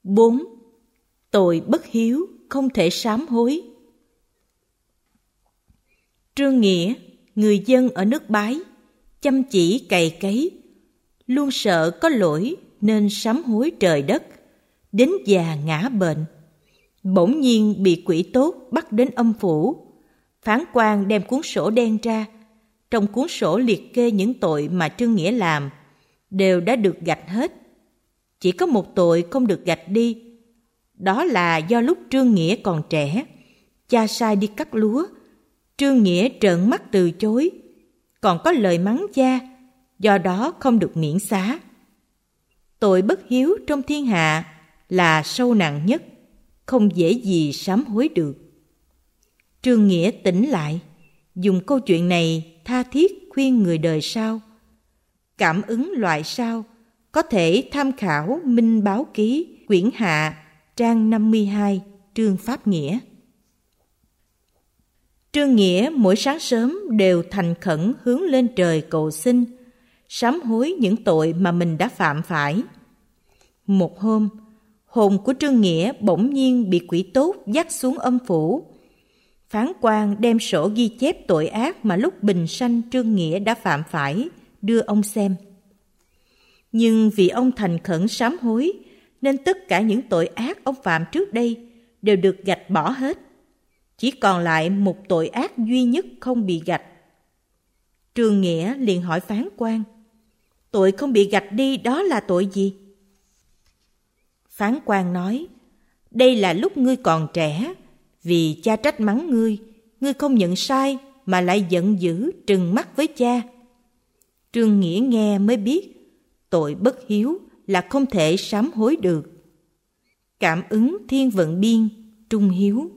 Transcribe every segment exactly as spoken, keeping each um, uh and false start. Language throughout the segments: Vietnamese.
bốn. Tội bất hiếu không thể sám hối. Trương Nghĩa, người dân ở nước Bái, chăm chỉ cày cấy, luôn sợ có lỗi nên sám hối trời đất, đến già ngã bệnh. Bỗng nhiên bị quỷ tốt bắt đến âm phủ. Phán quan đem cuốn sổ đen ra. Trong cuốn sổ liệt kê những tội mà Trương Nghĩa làm, đều đã được gạch hết. Chỉ có một tội không được gạch đi. Đó là do lúc Trương Nghĩa còn trẻ, cha sai đi cắt lúa. Trương Nghĩa trợn mắt từ chối, còn có lời mắng cha, do đó không được miễn xá. Tội bất hiếu trong thiên hạ là sâu nặng nhất, không dễ gì sám hối được. Trương Nghĩa tỉnh lại, dùng câu chuyện này tha thiết khuyên người đời sau. Cảm ứng loại sau có thể tham khảo Minh Báo Ký quyển hạ trang năm mươi hai Trương Pháp Nghĩa. Trương Nghĩa mỗi sáng sớm đều thành khẩn hướng lên trời cầu xin, sám hối những tội mà mình đã phạm phải. Một hôm, hồn của Trương Nghĩa bỗng nhiên bị quỷ tốt dắt xuống âm phủ. Phán quan đem sổ ghi chép tội ác mà lúc bình sanh Trương Nghĩa đã phạm phải, đưa ông xem. Nhưng vì ông thành khẩn sám hối, nên tất cả những tội ác ông phạm trước đây đều được gạch bỏ hết. Chỉ còn lại một tội ác duy nhất không bị gạch. Trương Nghĩa liền hỏi phán quan, tội không bị gạch đi đó là tội gì? Phán quan nói, đây là lúc ngươi còn trẻ, vì cha trách mắng ngươi, ngươi không nhận sai mà lại giận dữ trừng mắt với cha. Trương Nghĩa nghe mới biết, tội bất hiếu là không thể sám hối được. Cảm ứng Thiên Vận Biên, Trung Hiếu.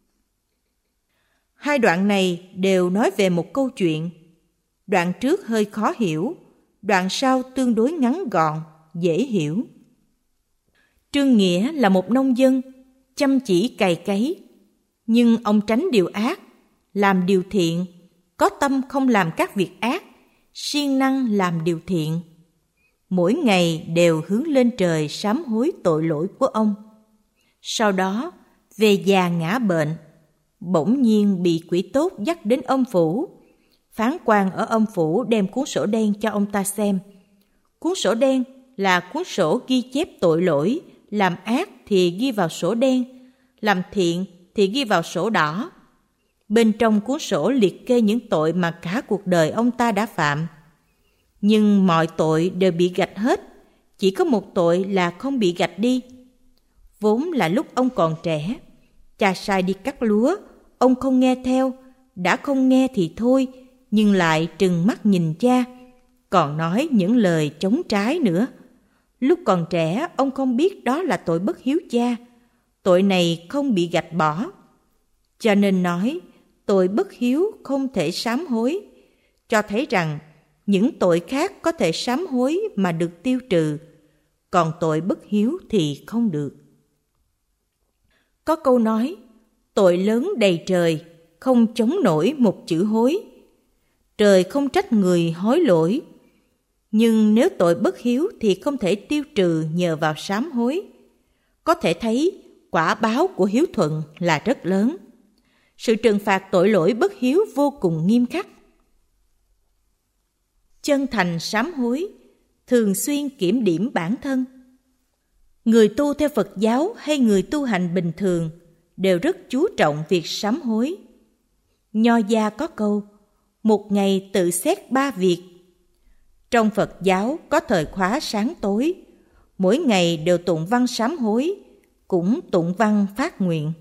Hai đoạn này đều nói về một câu chuyện. Đoạn trước hơi khó hiểu, đoạn sau tương đối ngắn gọn, dễ hiểu. Trương Nghĩa là một nông dân, chăm chỉ cày cấy, nhưng ông tránh điều ác, làm điều thiện, có tâm không làm các việc ác, siêng năng làm điều thiện. Mỗi ngày đều hướng lên trời sám hối tội lỗi của ông. Sau đó, về già ngã bệnh, bỗng nhiên bị quỷ tốt dắt đến âm phủ. Phán quan ở âm phủ đem cuốn sổ đen cho ông ta xem. Cuốn sổ đen là cuốn sổ ghi chép tội lỗi, làm ác thì ghi vào sổ đen, làm thiện thì ghi vào sổ đỏ. Bên trong cuốn sổ liệt kê những tội mà cả cuộc đời ông ta đã phạm. Nhưng mọi tội đều bị gạch hết, chỉ có một tội là không bị gạch đi. Vốn là lúc ông còn trẻ, cha sai đi cắt lúa, ông không nghe theo, đã không nghe thì thôi, nhưng lại trừng mắt nhìn cha, còn nói những lời chống trái nữa. Lúc còn trẻ, ông không biết đó là tội bất hiếu cha, tội này không bị gạch bỏ. Cho nên nói, tội bất hiếu không thể sám hối, cho thấy rằng những tội khác có thể sám hối mà được tiêu trừ, còn tội bất hiếu thì không được. Có câu nói, tội lớn đầy trời, không chống nổi một chữ hối. Trời không trách người hối lỗi, nhưng nếu tội bất hiếu thì không thể tiêu trừ nhờ vào sám hối. Có thể thấy quả báo của hiếu thuận là rất lớn. Sự trừng phạt tội lỗi bất hiếu vô cùng nghiêm khắc. Chân thành sám hối, thường xuyên kiểm điểm bản thân. Người tu theo Phật giáo hay người tu hành bình thường đều rất chú trọng việc sám hối. Nho gia có câu, một ngày tự xét ba việc. Trong Phật giáo có thời khóa sáng tối, mỗi ngày đều tụng văn sám hối, cũng tụng văn phát nguyện.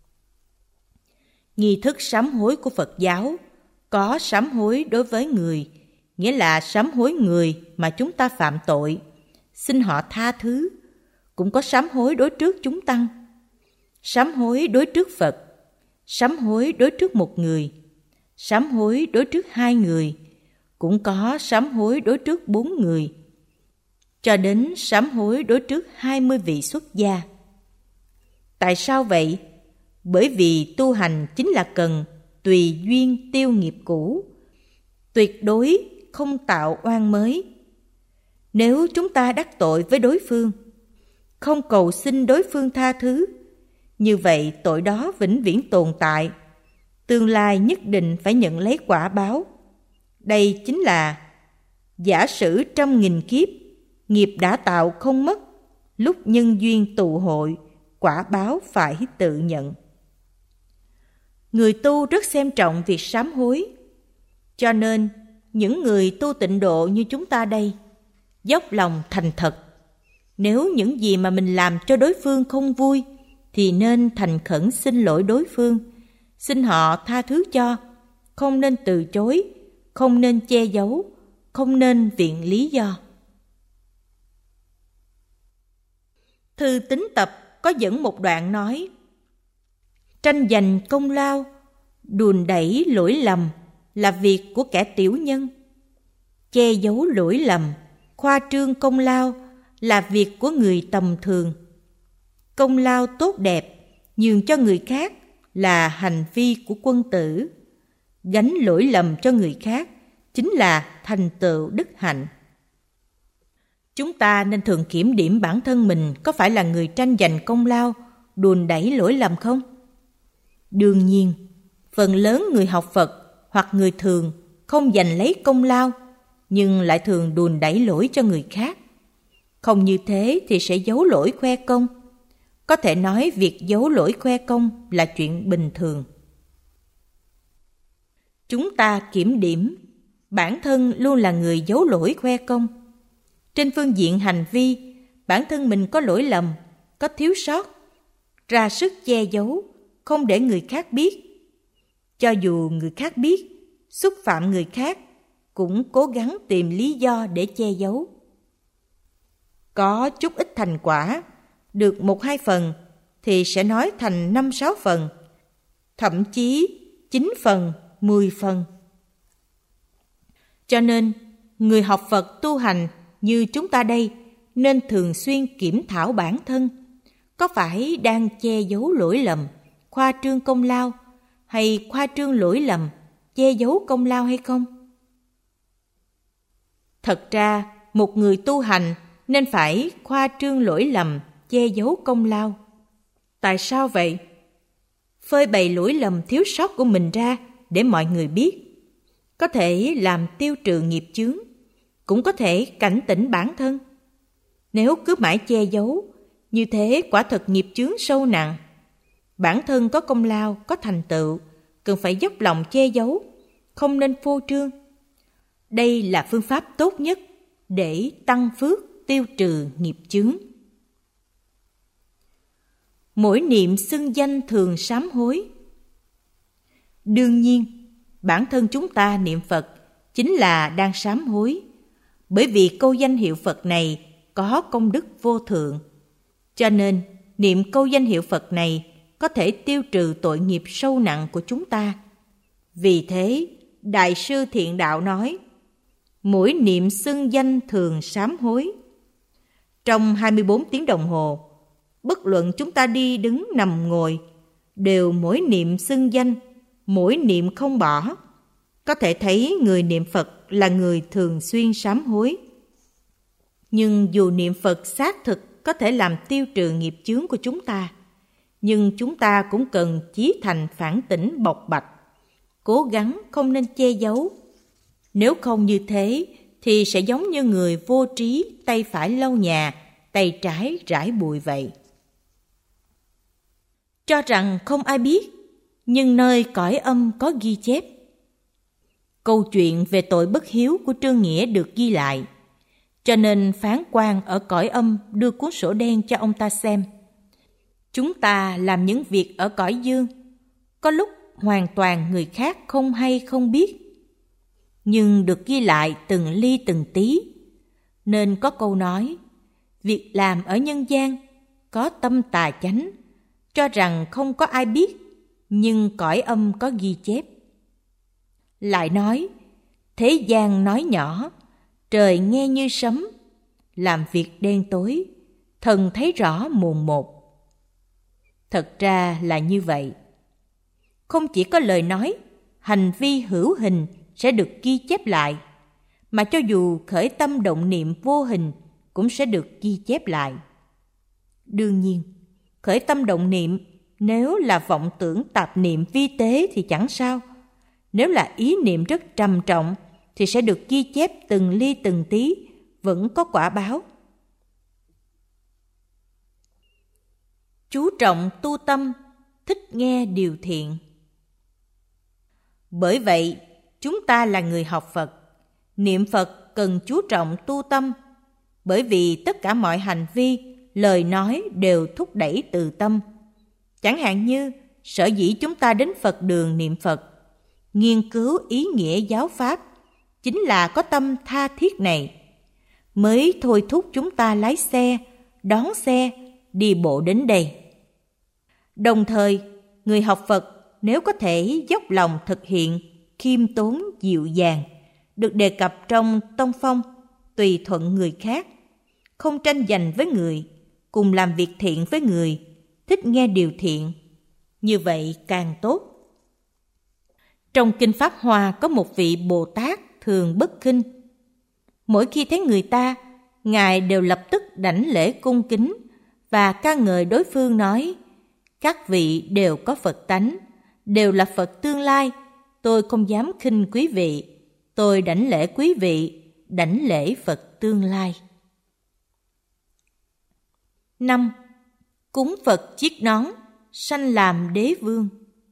Nghi thức sám hối của Phật giáo có sám hối đối với người, nghĩa là sám hối người mà chúng ta phạm tội, xin họ tha thứ. Cũng có sám hối đối trước chúng tăng, sám hối đối trước Phật, sám hối đối trước một người, sám hối đối trước hai người, cũng có sám hối đối trước bốn người, cho đến sám hối đối trước hai mươi vị xuất gia. Tại sao vậy? Bởi vì tu hành chính là cần tùy duyên tiêu nghiệp cũ, tuyệt đối không tạo oan mới. Nếu chúng ta đắc tội với đối phương, không cầu xin đối phương tha thứ, như vậy tội đó vĩnh viễn tồn tại, tương lai nhất định phải nhận lấy quả báo. Đây chính là giả sử trăm nghìn kiếp, nghiệp đã tạo không mất, lúc nhân duyên tụ hội, quả báo phải tự nhận. Người tu rất xem trọng việc sám hối, cho nên những người tu tịnh độ như chúng ta đây, dốc lòng thành thật. Nếu những gì mà mình làm cho đối phương không vui, thì nên thành khẩn xin lỗi đối phương, xin họ tha thứ cho, không nên từ chối, không nên che giấu, không nên viện lý do. Thư Tín Tập có dẫn một đoạn nói: tranh giành công lao, đùn đẩy lỗi lầm là việc của kẻ tiểu nhân. Che giấu lỗi lầm, khoa trương công lao là việc của người tầm thường. Công lao tốt đẹp nhường cho người khác là hành vi của quân tử. Gánh lỗi lầm cho người khác chính là thành tựu đức hạnh. Chúng ta nên thường kiểm điểm bản thân mình có phải là người tranh giành công lao, đùn đẩy lỗi lầm không? Đương nhiên, phần lớn người học Phật hoặc người thường không giành lấy công lao, nhưng lại thường đùn đẩy lỗi cho người khác. Không như thế thì sẽ giấu lỗi khoe công. Có thể nói việc giấu lỗi khoe công là chuyện bình thường. Chúng ta kiểm điểm, bản thân luôn là người giấu lỗi khoe công. Trên phương diện hành vi, bản thân mình có lỗi lầm, có thiếu sót, ra sức che giấu, không để người khác biết. Cho dù người khác biết, xúc phạm người khác, cũng cố gắng tìm lý do để che giấu. Có chút ít thành quả, được một hai phần, thì sẽ nói thành năm sáu phần, thậm chí chín phần, mười phần. Cho nên, người học Phật tu hành như chúng ta đây nên thường xuyên kiểm thảo bản thân, có phải đang che giấu lỗi lầm, khoa trương công lao, hay khoa trương lỗi lầm, che giấu công lao hay không? Thật ra, một người tu hành nên phải khoa trương lỗi lầm, che giấu công lao. Tại sao vậy? Phơi bày lỗi lầm thiếu sót của mình ra để mọi người biết, có thể làm tiêu trừ nghiệp chướng, cũng có thể cảnh tỉnh bản thân. Nếu cứ mãi che giấu, như thế quả thật nghiệp chướng sâu nặng. Bản thân có công lao, có thành tựu, cần phải dốc lòng che giấu, không nên phô trương. Đây là phương pháp tốt nhất để tăng phước, tiêu trừ nghiệp chướng. Mỗi niệm xưng danh thường sám hối. Đương nhiên, bản thân chúng ta niệm Phật chính là đang sám hối, bởi vì câu danh hiệu Phật này có công đức vô thượng. Cho nên, niệm câu danh hiệu Phật này có thể tiêu trừ tội nghiệp sâu nặng của chúng ta. Vì thế, Đại sư Thiện Đạo nói, mỗi niệm xưng danh thường sám hối. Trong hai mươi bốn tiếng đồng hồ, bất luận chúng ta đi đứng nằm ngồi, đều mỗi niệm xưng danh, mỗi niệm không bỏ. Có thể thấy người niệm Phật là người thường xuyên sám hối. Nhưng dù niệm Phật xác thực có thể làm tiêu trừ nghiệp chướng của chúng ta, nhưng chúng ta cũng cần chí thành phản tỉnh bộc bạch, cố gắng không nên che giấu. Nếu không như thế, thì sẽ giống như người vô trí, tay phải lau nhà, tay trái rải bụi vậy. Cho rằng không ai biết, nhưng nơi cõi âm có ghi chép. Câu chuyện về tội bất hiếu của Trương Nghĩa được ghi lại, cho nên phán quan ở cõi âm đưa cuốn sổ đen cho ông ta xem. Chúng ta làm những việc ở cõi dương, có lúc hoàn toàn người khác không hay không biết, nhưng được ghi lại từng ly từng tí. Nên có câu nói, việc làm ở nhân gian có tâm tà chánh, cho rằng không có ai biết, nhưng cõi âm có ghi chép. Lại nói, thế gian nói nhỏ, trời nghe như sấm, làm việc đen tối, thần thấy rõ mồn một. Thật ra là như vậy. Không chỉ có lời nói, hành vi hữu hình sẽ được ghi chép lại, mà cho dù khởi tâm động niệm vô hình cũng sẽ được ghi chép lại. Đương nhiên, khởi tâm động niệm nếu là vọng tưởng tạp niệm vi tế thì chẳng sao. Nếu là ý niệm rất trầm trọng thì sẽ được ghi chép từng ly từng tí, vẫn có quả báo. Chú trọng tu tâm, thích nghe điều thiện. Bởi vậy, chúng ta là người học Phật, niệm Phật cần chú trọng tu tâm, bởi vì tất cả mọi hành vi, lời nói đều thúc đẩy từ tâm. Chẳng hạn như, sở dĩ chúng ta đến Phật đường niệm Phật, nghiên cứu ý nghĩa giáo pháp, chính là có tâm tha thiết này, mới thôi thúc chúng ta lái xe, đón xe, đi bộ đến đây. Đồng thời, người học Phật nếu có thể dốc lòng thực hiện khiêm tốn dịu dàng, được đề cập trong tông phong, tùy thuận người khác, không tranh giành với người, cùng làm việc thiện với người, thích nghe điều thiện, như vậy càng tốt. Trong Kinh Pháp Hoa có một vị Bồ Tát thường bất khinh. Mỗi khi thấy người ta, Ngài đều lập tức đảnh lễ cung kính và ca ngợi đối phương nói: các vị đều có Phật tánh, đều là Phật tương lai, tôi không dám khinh quý vị, tôi đảnh lễ quý vị, đảnh lễ Phật tương lai. năm. Cúng Phật chiếc nón, sanh làm đế vương.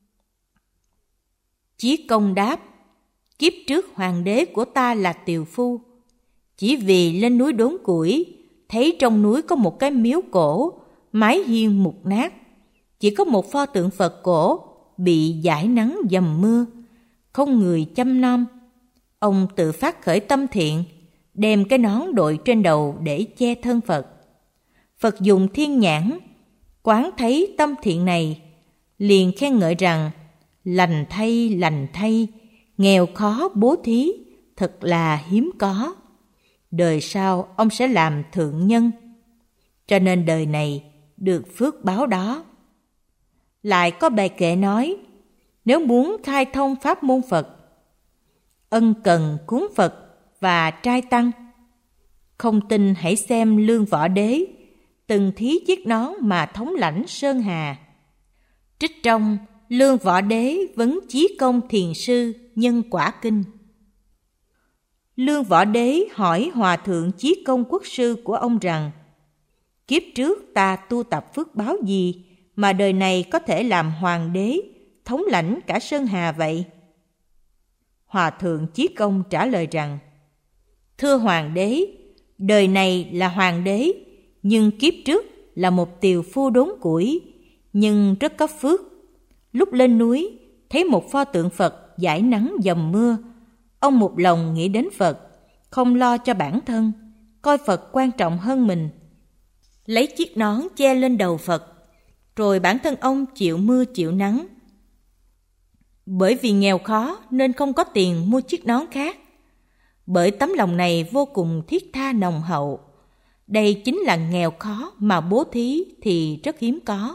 Chí Công đáp: kiếp trước hoàng đế của ta là tiều phu, chỉ vì lên núi đốn củi, thấy trong núi có một cái miếu cổ, mái hiên mục nát, chỉ có một pho tượng Phật cổ bị dãi nắng dầm mưa, không người chăm nom. Ông tự phát khởi tâm thiện, đem cái nón đội trên đầu để che thân Phật. Phật dùng thiên nhãn quán thấy tâm thiện này, liền khen ngợi rằng: lành thay, lành thay, nghèo khó bố thí, thật là hiếm có. Đời sau ông sẽ làm thượng nhân, cho nên đời này được phước báo đó. Lại có bài kệ nói: nếu muốn khai thông pháp môn Phật, ân cần cúng Phật và trai tăng. Không tin hãy xem Lương Võ Đế từng thí chiếc nón mà thống lãnh Sơn Hà. Trích trong Lương Võ Đế vấn Chí Công Thiền Sư Nhân Quả Kinh. Lương Võ Đế hỏi Hòa Thượng Chí Công Quốc Sư của ông rằng: kiếp trước ta tu tập phước báo gì mà đời này có thể làm hoàng đế, thống lãnh cả Sơn Hà vậy? Hòa Thượng Chí Công trả lời rằng: thưa hoàng đế, đời này là hoàng đế, nhưng kiếp trước là một tiều phu đốn củi, nhưng rất có phước. Lúc lên núi, thấy một pho tượng Phật dãi nắng dầm mưa, ông một lòng nghĩ đến Phật, không lo cho bản thân, coi Phật quan trọng hơn mình. Lấy chiếc nón che lên đầu Phật, rồi bản thân ông chịu mưa chịu nắng. Bởi vì nghèo khó nên không có tiền mua chiếc nón khác. Bởi tấm lòng này vô cùng thiết tha nồng hậu. Đây chính là nghèo khó mà bố thí thì rất hiếm có.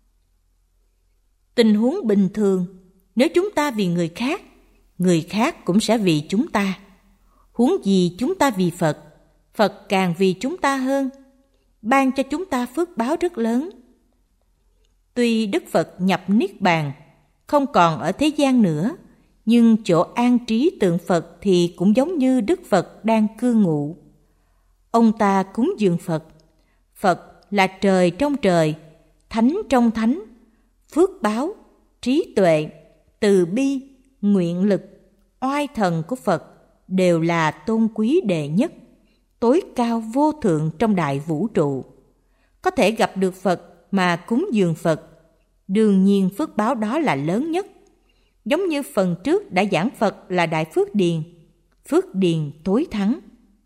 Tình huống bình thường, nếu chúng ta vì người khác, người khác cũng sẽ vì chúng ta. Huống gì chúng ta vì Phật, Phật càng vì chúng ta hơn, ban cho chúng ta phước báo rất lớn. Tuy Đức Phật nhập Niết Bàn, không còn ở thế gian nữa, nhưng chỗ an trí tượng Phật thì cũng giống như Đức Phật đang cư ngụ. Ông ta cúng dường Phật. Phật là trời trong trời, thánh trong thánh, phước báo, trí tuệ, từ bi, nguyện lực, oai thần của Phật đều là tôn quý đệ nhất, tối cao vô thượng trong đại vũ trụ. Có thể gặp được Phật mà cúng dường Phật, đương nhiên phước báo đó là lớn nhất. Giống như phần trước đã giảng Phật là Đại Phước Điền, Phước Điền tối thắng.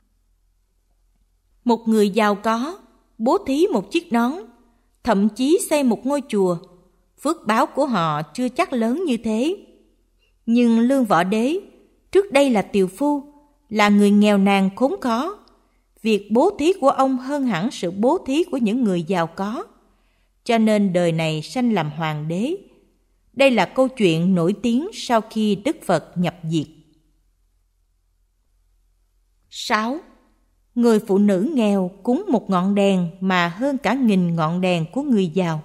Một người giàu có, bố thí một chiếc nón, thậm chí xây một ngôi chùa, phước báo của họ chưa chắc lớn như thế. Nhưng Lương Võ Đế, trước đây là tiều phu, là người nghèo nàn khốn khó. Việc bố thí của ông hơn hẳn sự bố thí của những người giàu có, cho nên đời này sanh làm hoàng đế. Đây là câu chuyện nổi tiếng sau khi Đức Phật nhập diệt. sáu. Người phụ nữ nghèo cúng một ngọn đèn mà hơn cả nghìn ngọn đèn của người giàu.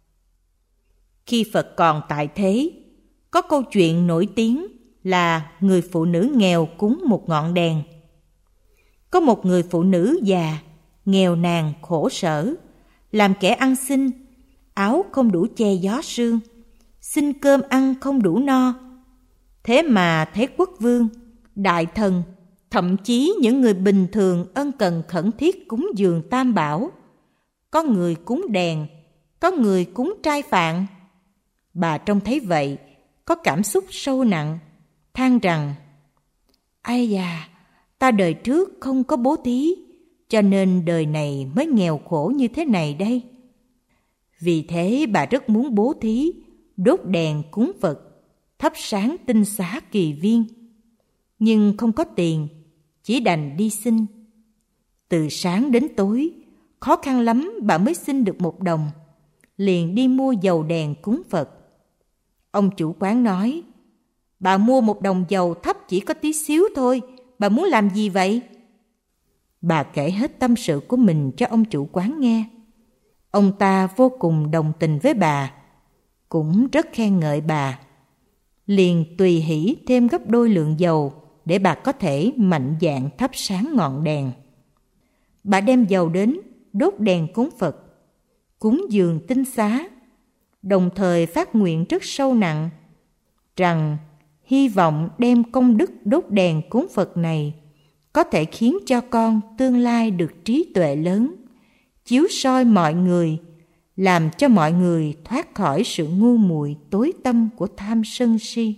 Khi Phật còn tại thế, có câu chuyện nổi tiếng là người phụ nữ nghèo cúng một ngọn đèn. Có một người phụ nữ già, nghèo nàn khổ sở, làm kẻ ăn xin, áo không đủ che gió sương, xin cơm ăn không đủ no. Thế mà thấy quốc vương, đại thần, thậm chí những người bình thường ân cần khẩn thiết cúng dường tam bảo. Có người cúng đèn, có người cúng trai phạn. Bà trông thấy vậy, có cảm xúc sâu nặng, than rằng: ai da, ta đời trước không có bố thí, cho nên đời này mới nghèo khổ như thế này đây. Vì thế bà rất muốn bố thí, đốt đèn cúng Phật, thắp sáng tinh xá kỳ viên. Nhưng không có tiền, chỉ đành đi xin. Từ sáng đến tối, khó khăn lắm bà mới xin được một đồng, liền đi mua dầu đèn cúng Phật. Ông chủ quán nói: bà mua một đồng dầu thấp chỉ có tí xíu thôi, bà muốn làm gì vậy? Bà kể hết tâm sự của mình cho ông chủ quán nghe. Ông ta vô cùng đồng tình với bà, cũng rất khen ngợi bà, liền tùy hỷ thêm gấp đôi lượng dầu để bà có thể mạnh dạn thắp sáng ngọn đèn. Bà đem dầu đến đốt đèn cúng Phật, cúng dường tinh xá, đồng thời phát nguyện rất sâu nặng rằng hy vọng đem công đức đốt đèn cúng Phật này có thể khiến cho con tương lai được trí tuệ lớn, chiếu soi mọi người, làm cho mọi người thoát khỏi sự ngu muội tối tăm của tham sân si.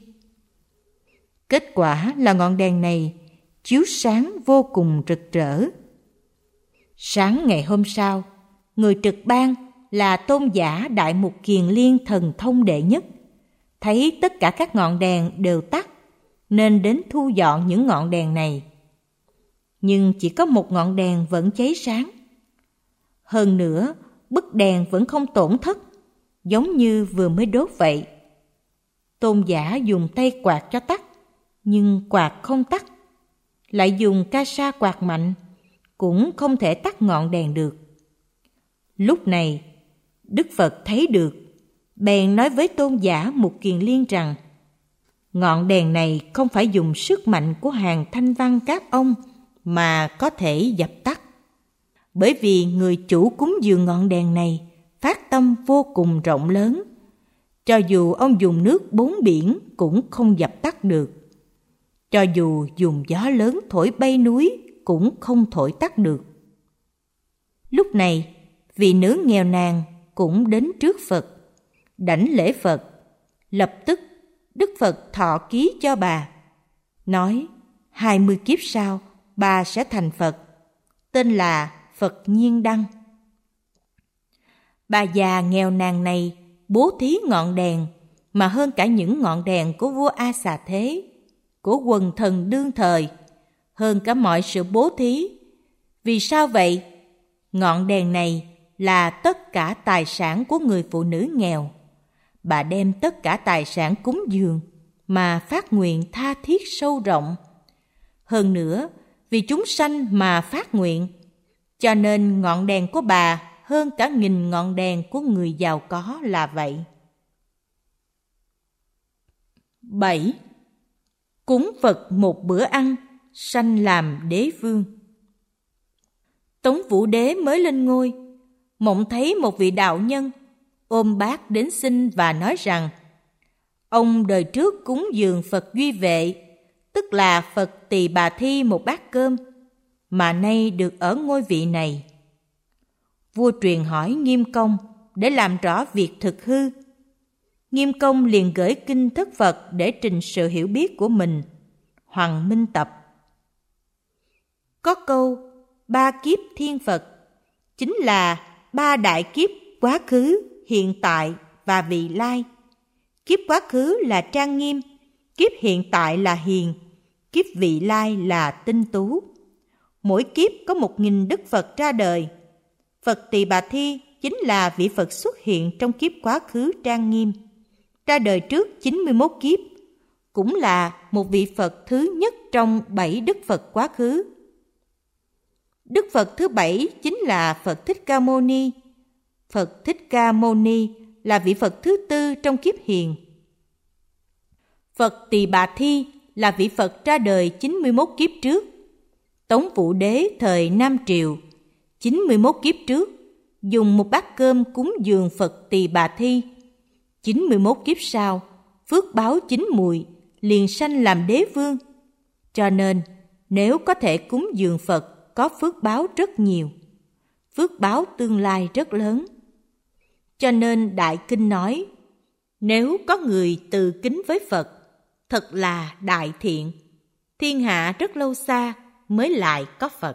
Kết quả là ngọn đèn này chiếu sáng vô cùng rực rỡ. Sáng ngày hôm sau, người trực ban là tôn giả Đại Mục Kiền Liên thần thông đệ nhất, thấy tất cả các ngọn đèn đều tắt, nên đến thu dọn những ngọn đèn này. Nhưng chỉ có một ngọn đèn vẫn cháy sáng. Hơn nữa, bức đèn vẫn không tổn thất, giống như vừa mới đốt vậy. Tôn giả dùng tay quạt cho tắt, nhưng quạt không tắt. Lại dùng ca sa quạt mạnh, cũng không thể tắt ngọn đèn được. Lúc này, Đức Phật thấy được, bèn nói với tôn giả Mục Kiền Liên rằng: ngọn đèn này không phải dùng sức mạnh của hàng thanh văn các ông mà có thể dập tắt. Bởi vì người chủ cúng dường ngọn đèn này phát tâm vô cùng rộng lớn, cho dù ông dùng nước bốn biển cũng không dập tắt được. Cho dù dùng gió lớn thổi bay núi cũng không thổi tắt được. Lúc này, vị nữ nghèo nàn cũng đến trước Phật, đảnh lễ Phật. Lập tức, Đức Phật thọ ký cho bà, nói hai mươi kiếp sau bà sẽ thành Phật, tên là Phật Nhiên Đăng. Bà già nghèo nàn này bố thí ngọn đèn mà hơn cả những ngọn đèn của vua A Xà Thế, của quần thần đương thời, hơn cả mọi sự bố thí. Vì sao vậy? Ngọn đèn này là tất cả tài sản của người phụ nữ nghèo. Bà đem tất cả tài sản cúng dường mà phát nguyện tha thiết sâu rộng. Hơn nữa, vì chúng sanh mà phát nguyện, cho nên ngọn đèn của bà hơn cả nghìn ngọn đèn của người giàu có là vậy. bảy. Cúng Phật một bữa ăn, sanh làm đế vương. Tống Vũ Đế mới lên ngôi, mộng thấy một vị đạo nhân ôm bát đến xin và nói rằng: ông đời trước cúng dường Phật Duy Vệ, tức là Phật Tỳ Bà Thi một bát cơm, mà nay được ở ngôi vị này. Vua truyền hỏi Nghiêm Công để làm rõ việc thực hư. Nghiêm Công liền gửi kinh thất Phật để trình sự hiểu biết của mình. Hoàng Minh Tập. Có câu ba kiếp thiên Phật, chính là ba đại kiếp quá khứ, hiện tại và vị lai. Kiếp quá khứ là trang nghiêm, kiếp hiện tại là hiền, kiếp vị lai là tinh tú. Mỗi kiếp có một nghìn Đức Phật ra đời. Phật Tỳ Bà Thi chính là vị Phật xuất hiện trong kiếp quá khứ trang nghiêm, ra đời trước chín mươi mốt kiếp, cũng là một vị Phật thứ nhất trong bảy Đức Phật quá khứ. Đức Phật thứ bảy chính là Phật Thích Ca Mâu Ni. Phật Thích Ca Mâu Ni là vị Phật thứ tư trong kiếp Hiền. Phật Tỳ Bà Thi là vị Phật ra đời chín mươi mốt kiếp trước. Tống Vũ Đế thời Nam Triều, chín mươi mốt kiếp trước, dùng một bát cơm cúng dường Phật Tỳ Bà Thi. chín mươi mốt kiếp sau, phước báo chín mùi, liền sanh làm đế vương. Cho nên, nếu có thể cúng dường Phật, có phước báo rất nhiều. Phước báo tương lai rất lớn. Cho nên Đại Kinh nói, nếu có người từ kính với Phật, thật là đại thiện, thiên hạ rất lâu xa mới lại có Phật.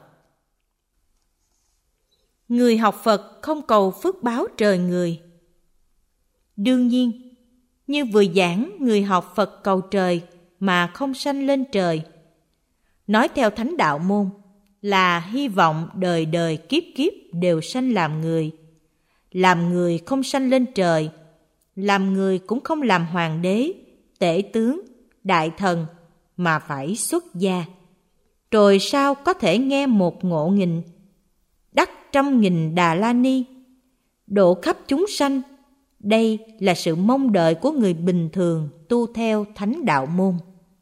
Người học Phật không cầu phước báo trời người. Đương nhiên, như vừa giảng, người học Phật cầu trời mà không sanh lên trời. Nói theo Thánh Đạo Môn là hy vọng đời đời kiếp kiếp đều sanh làm người. Làm người không sanh lên trời, làm người cũng không làm hoàng đế, tể tướng, đại thần, mà phải xuất gia. Rồi sao có thể nghe một ngộ nghìn, đắc trăm nghìn Đà La Ni, độ khắp chúng sanh. Đây là sự mong đợi của người bình thường tu theo Thánh Đạo Môn.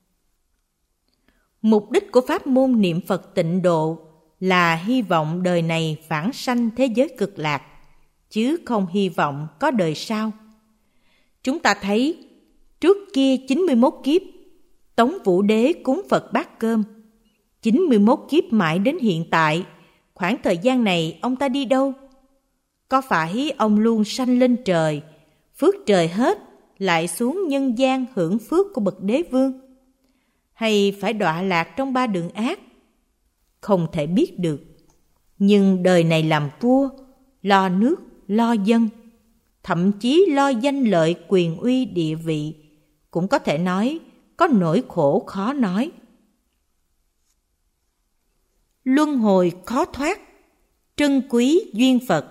Mục đích của pháp môn niệm Phật tịnh độ là hy vọng đời này vãng sanh thế giới cực lạc, chứ không hy vọng có đời sau. Chúng ta thấy, trước kia chín mươi mốt kiếp, Tống Vũ Đế cúng Phật bát cơm. chín mươi mốt kiếp mãi đến hiện tại, khoảng thời gian này ông ta đi đâu? Có phải ông luôn sanh lên trời, phước trời hết, lại xuống nhân gian hưởng phước của bậc đế vương? Hay phải đọa lạc trong ba đường ác? Không thể biết được. Nhưng đời này làm vua, lo nước, lo dân, thậm chí lo danh lợi, quyền uy, địa vị, cũng có thể nói có nỗi khổ khó nói. Luân hồi khó thoát, trân quý duyên Phật.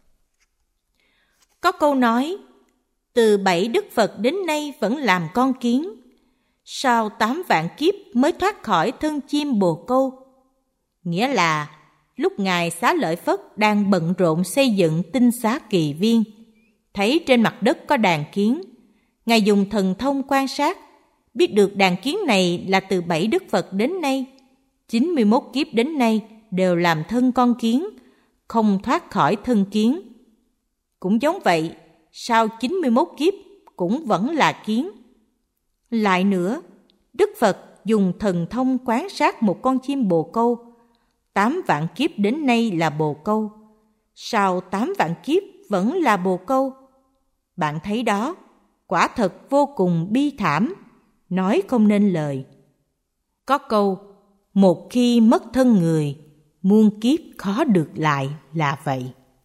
Có câu nói, từ bảy Đức Phật đến nay vẫn làm con kiến, sau tám vạn kiếp mới thoát khỏi thân chim bồ câu. Nghĩa là lúc Ngài Xá Lợi Phất đang bận rộn xây dựng Tinh Xá Kỳ Viên, thấy trên mặt đất có đàn kiến. Ngài dùng thần thông quan sát, biết được đàn kiến này là từ bảy Đức Phật đến nay, chín mươi mốt kiếp đến nay đều làm thân con kiến, không thoát khỏi thân kiến. Cũng giống vậy, sau chín mươi mốt kiếp cũng vẫn là kiến. Lại nữa, Đức Phật dùng thần thông quan sát một con chim bồ câu, tám vạn kiếp đến nay là bồ câu, sau tám vạn kiếp vẫn là bồ câu. Bạn thấy đó, quả thật vô cùng bi thảm, nói không nên lời. Có câu, một khi mất thân người, muôn kiếp khó được lại là vậy.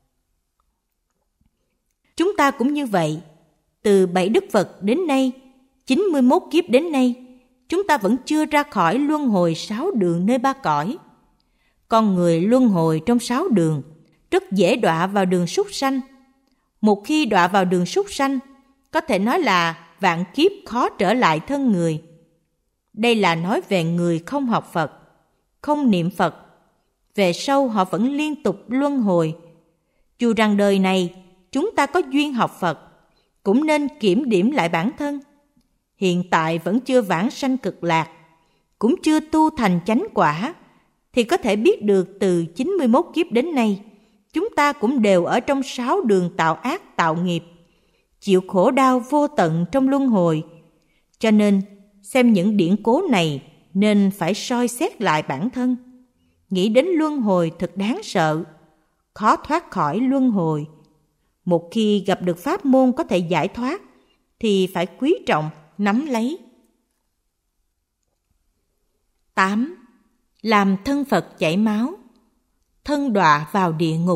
Chúng ta cũng như vậy, từ bảy Đức Phật đến nay, chín mươi mốt kiếp đến nay, chúng ta vẫn chưa ra khỏi luân hồi sáu đường nơi ba cõi. Con người luân hồi trong sáu đường, rất dễ đọa vào đường súc sanh. Một khi đọa vào đường súc sanh, có thể nói là vạn kiếp khó trở lại thân người. Đây là nói về người không học Phật, không niệm Phật. Về sau họ vẫn liên tục luân hồi. Dù rằng đời này chúng ta có duyên học Phật, cũng nên kiểm điểm lại bản thân. Hiện tại vẫn chưa vãng sanh cực lạc, cũng chưa tu thành chánh quả, thì có thể biết được từ chín mươi mốt kiếp đến nay, chúng ta cũng đều ở trong sáu đường tạo ác tạo nghiệp, chịu khổ đau vô tận trong luân hồi. Cho nên, xem những điển cố này nên phải soi xét lại bản thân. Nghĩ đến luân hồi thật đáng sợ, khó thoát khỏi luân hồi. Một khi gặp được pháp môn có thể giải thoát, thì phải quý trọng, nắm lấy. tám. Làm thân Phật chảy máu, thân đọa vào địa ngục.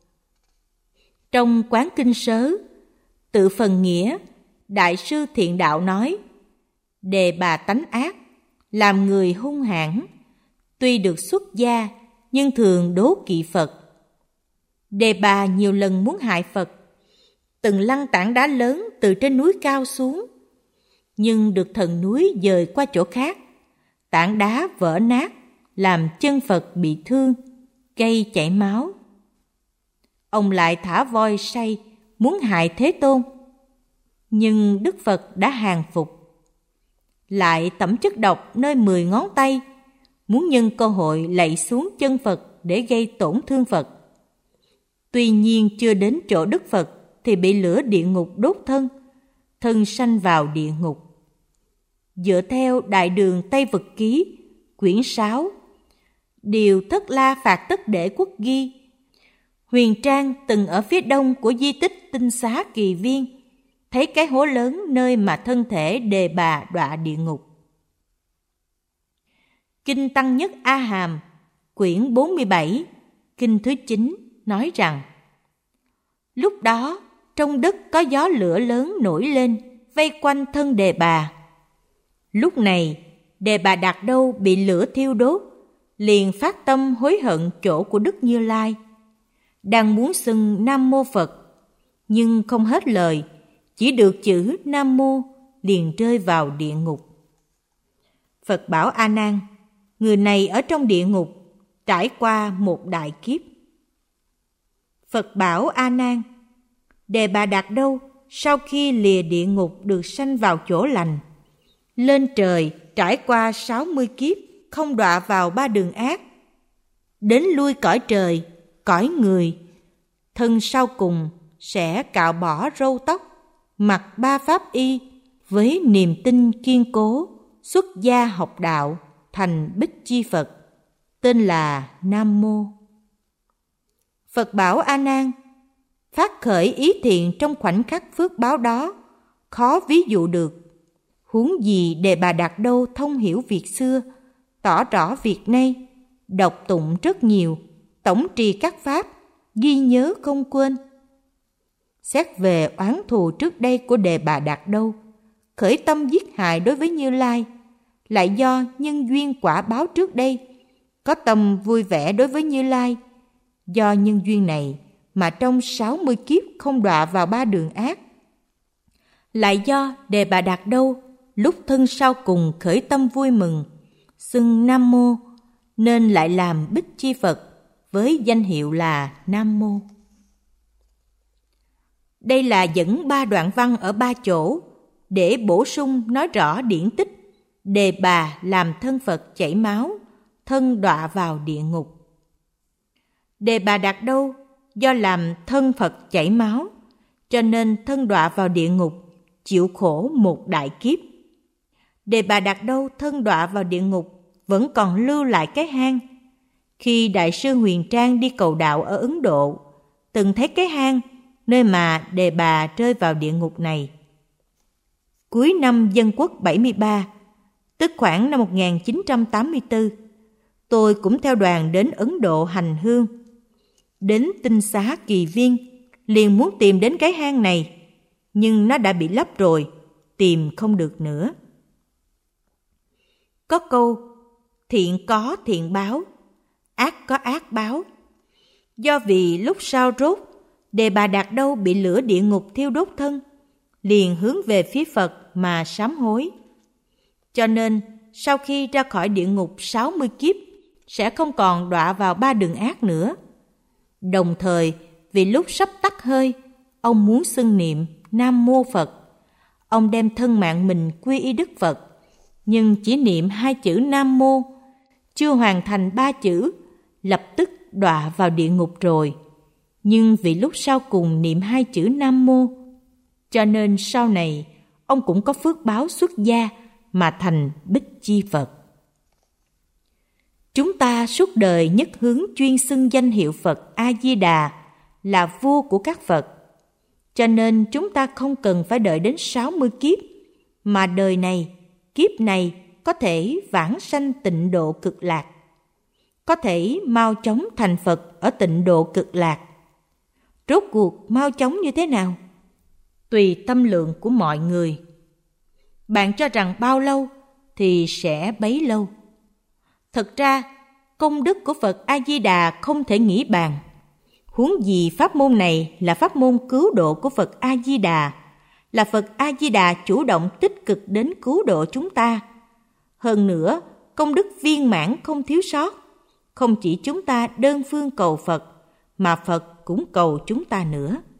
Trong Quán Kinh Sớ, tự phần nghĩa, Đại sư Thiện Đạo nói, đề bà tánh ác, làm người hung hãn, tuy được xuất gia, nhưng thường đố kỵ Phật. Đề bà nhiều lần muốn hại Phật, từng lăn tảng đá lớn từ trên núi cao xuống, nhưng được thần núi dời qua chỗ khác, tảng đá vỡ nát, làm chân Phật bị thương, gây chảy máu. Ông lại thả voi say muốn hại Thế Tôn, nhưng Đức Phật đã hàng phục. Lại tẩm chất độc nơi mười ngón tay, muốn nhân cơ hội lạy xuống chân Phật để gây tổn thương Phật. Tuy nhiên chưa đến chỗ Đức Phật thì bị lửa địa ngục đốt thân, thân sanh vào địa ngục. Dựa theo Đại Đường Tây Vực Ký, quyển sáu, điều Thất La Phạt Tất Để Quốc ghi, Huyền Trang từng ở phía đông của di tích Tinh Xá Kỳ Viên, thấy cái hố lớn nơi mà thân thể Đề Bà đọa địa ngục. Kinh Tăng Nhất A Hàm, quyển bốn mươi bảy, kinh thứ chín nói rằng: lúc đó trong đất có gió lửa lớn nổi lên, vây quanh thân Đề Bà. Lúc này Đề Bà Đạt Đâu bị lửa thiêu đốt, liền phát tâm hối hận chỗ của Đức Như Lai, đang muốn xưng Nam Mô Phật, nhưng không hết lời, chỉ được chữ Nam Mô, liền rơi vào địa ngục. Phật bảo A Nan, người này ở trong địa ngục trải qua một đại kiếp. Phật bảo A Nan, Đề Bà Đạt Đâu sau khi lìa địa ngục được sanh vào chỗ lành, lên trời trải qua sáu mươi kiếp, không đọa vào ba đường ác, đến lui cõi trời, cõi người, thân sau cùng sẽ cạo bỏ râu tóc, mặc ba pháp y, với niềm tin kiên cố, xuất gia học đạo, thành Bích Chi Phật, tên là Nam Mô. Phật bảo A Nan, phát khởi ý thiện trong khoảnh khắc phước báo đó, khó ví dụ được. Huống gì Đề Bà Đạt Đâu thông hiểu việc xưa, tỏ rõ việc nay, đọc tụng rất nhiều, tổng trì các pháp, ghi nhớ không quên. Xét về oán thù trước đây của Đề Bà Đạt Đâu, khởi tâm giết hại đối với Như Lai, lại do nhân duyên quả báo trước đây, có tâm vui vẻ đối với Như Lai. Do nhân duyên này mà trong sáu mươi kiếp không đọa vào ba đường ác. Lại do Đề Bà Đạt Đâu lúc thân sau cùng khởi tâm vui mừng, xưng Nam Mô, nên lại làm Bích Chi Phật với danh hiệu là Nam Mô. Đây là dẫn ba đoạn văn ở ba chỗ để bổ sung nói rõ điển tích Đề Bà làm thân Phật chảy máu, thân đọa vào địa ngục. Đề Bà Đạt Đâu do làm thân Phật chảy máu, cho nên thân đọa vào địa ngục, chịu khổ một đại kiếp. Đề Bà Đạt Đâu thân đọa vào địa ngục vẫn còn lưu lại cái hang. Khi Đại sư Huyền Trang đi cầu đạo ở Ấn Độ, từng thấy cái hang nơi mà Đề Bà rơi vào địa ngục này. Cuối năm Dân Quốc bảy mươi ba, tức khoảng năm một nghìn chín trăm tám mươi tư, tôi cũng theo đoàn đến Ấn Độ hành hương. Đến Tinh Xá Kỳ Viên, liền muốn tìm đến cái hang này, nhưng nó đã bị lấp rồi, tìm không được nữa. Có câu, thiện có thiện báo, ác có ác báo. Do vì lúc sau rốt, Đề Bà Đạt Đâu bị lửa địa ngục thiêu đốt thân, liền hướng về phía Phật mà sám hối. Cho nên, sau khi ra khỏi địa ngục sáu mươi kiếp, sẽ không còn đọa vào ba đường ác nữa. Đồng thời, vì lúc sắp tắt hơi, ông muốn xưng niệm Nam Mô Phật. Ông đem thân mạng mình quy y Đức Phật, nhưng chỉ niệm hai chữ Nam Mô, chưa hoàn thành ba chữ, lập tức đọa vào địa ngục rồi. Nhưng vì lúc sau cùng niệm hai chữ Nam Mô, cho nên sau này ông cũng có phước báo xuất gia mà thành Bích Chi Phật. Chúng ta suốt đời nhất hướng chuyên xưng danh hiệu Phật A-di-đà là vua của các Phật. Cho nên chúng ta không cần phải đợi đến sáu mươi kiếp, mà đời này, kiếp này có thể vãng sanh tịnh độ cực lạc, có thể mau chóng thành Phật ở tịnh độ cực lạc. Rốt cuộc mau chóng như thế nào? Tùy tâm lượng của mọi người. Bạn cho rằng bao lâu thì sẽ bấy lâu. Thật ra, công đức của Phật A-di-đà không thể nghĩ bàn. Huống gì pháp môn này là pháp môn cứu độ của Phật A-di-đà, là Phật A-di-đà chủ động tích cực đến cứu độ chúng ta. Hơn nữa, công đức viên mãn không thiếu sót, Không chỉ chúng ta đơn phương cầu Phật, mà Phật cũng cầu chúng ta nữa.